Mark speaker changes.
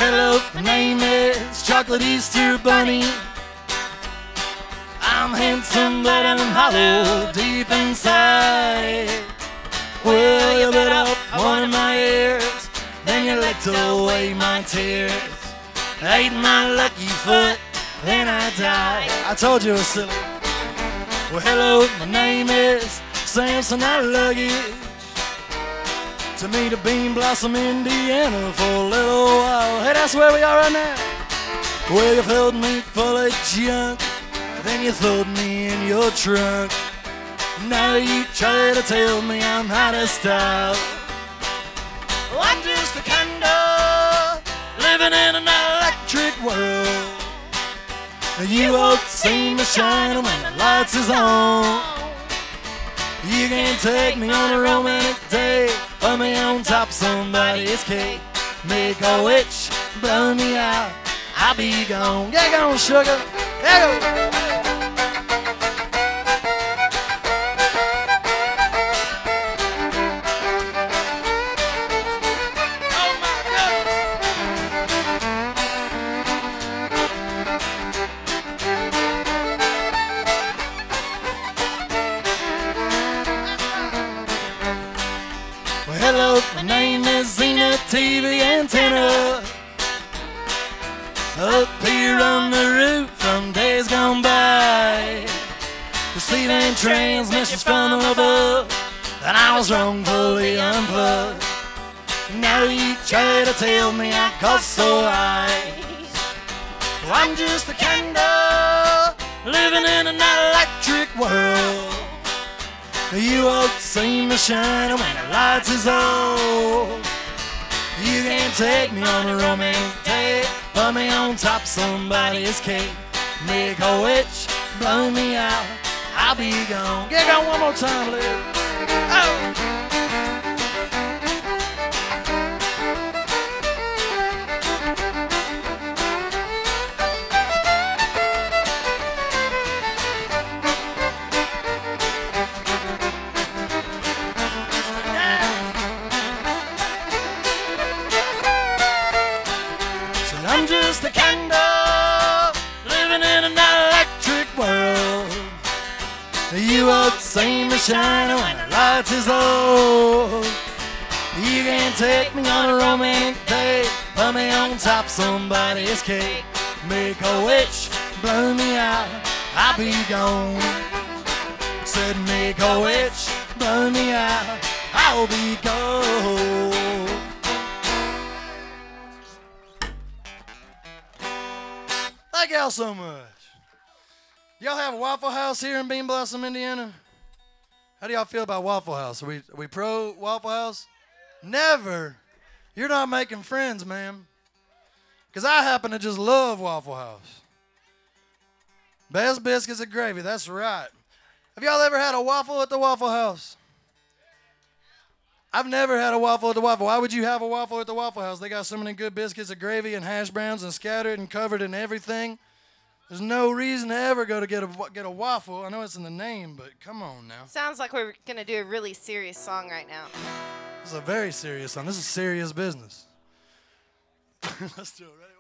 Speaker 1: hello, my name is Chocolate Easter Bunny. I'm handsome but I'm hollow deep inside. Well, you bit off one of my ears, then you licked away my tears. Ate my lucky foot, then I died. I told you it was silly. Well, hello, my name is Samson, not luggage. To meet a Bean Blossom, Indiana for a little while. Hey, that's where we are right now. Well, you filled me full of junk, then you throwed me in your trunk. Now you try to tell me I'm out of style. Well, I'm just a candle living in an electric world. You won't see me shining when the lights is on. You can't take me on a romantic date, put me on top of somebody's cake. Make a witch blow me out, I'll be gone. Get gone, sugar. Get go. Hello, my name is Xena TV Antenna. Up here on the roof from days gone by, receiving transmissions from above, and I was wrongfully unplugged. Now you try to tell me I cost so high. Well, I'm just a candle living in an electric world. You won't see me shining when the lights is on. You can't take me on a romantic date, put me on top of somebody's cake. Make a witch blow me out, I'll be gone. Get gone one more time, Liv. Oh! I'm just a candle living in an electric world. You won't see me shining when the lights is low. You can't take me on a romantic date, put me on top of somebody's cake. Make a witch blow me out, I'll be gone. Said make a witch blow me out, I'll be gone. Thank y'all so much. Y'all have a Waffle House here in Bean Blossom, Indiana? How do y'all feel about Waffle House? Are we pro Waffle House? Never. You're not making friends, ma'am. Because I happen to just love Waffle House. Best biscuits and gravy, that's right. Have y'all ever had a waffle at the Waffle House? I've never had a waffle at the Waffle. Why would you have a waffle at the Waffle House? They got so many good biscuits and gravy and hash browns and scattered and covered in everything. There's no reason to ever go to get a waffle. I know it's in the name, but come on now.
Speaker 2: Sounds like we're going to do a really serious song right now.
Speaker 1: This is a very serious song. This is serious business. Let's do it. Ready?